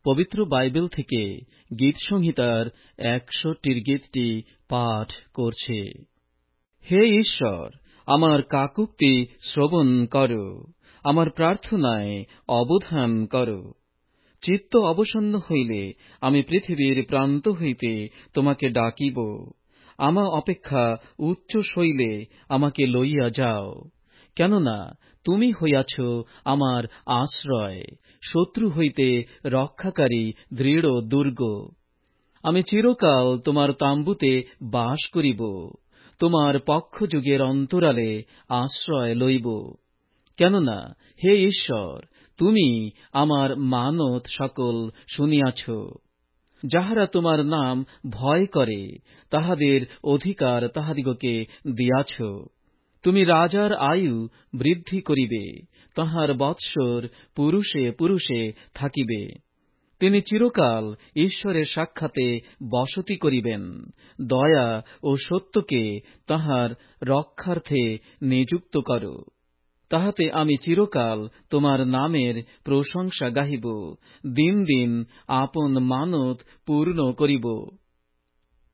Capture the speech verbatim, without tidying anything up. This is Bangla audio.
পবিত্র বাইবেল থেকে গীত সংহিতার একষট্টির গীতটি পাঠ করছে। হে ঈশ্বর, আমার কাকুতি শ্রবণ করো, আমার প্রার্থনায় অবধান করো। চিত্ত অবসন্ন হইলে আমি পৃথিবীর প্রান্ত হইতে তোমাকে ডাকিব। আমা অপেক্ষা উচ্চ শৈলে আমাকে লইয়া যাও, কেননা তুমি হইয়াছ আমার আশ্রয়, শত্রু হইতে রক্ষাকারী দৃঢ় দুর্গ। আমি চিরকাল তোমার তাম্বুতে বাস করিব, তোমার পক্ষযুগের অন্তরালে আশ্রয় লইব। কেননা হে ঈশ্বর, তুমি আমার মানত সকল শুনিয়াছ। যাহারা তোমার নাম ভয় করে, তাহাদের অধিকার তাহাদিগকে দিয়াছ। তুমি রাজার আয়ু বৃদ্ধি করিবে, তাহার বৎসর পুরুষে পুরুষে থাকিবে। তিনি চিরকাল ঈশ্বরের সাক্ষাতে বসতি করিবেন, দয়া ও সত্যকে তাহার রক্ষার্থে নিযুক্ত কর। তাহাতে আমি চিরকাল তোমার নামের প্রশংসা গাহিব, দিন দিন আপন মানত পূর্ণ করিব।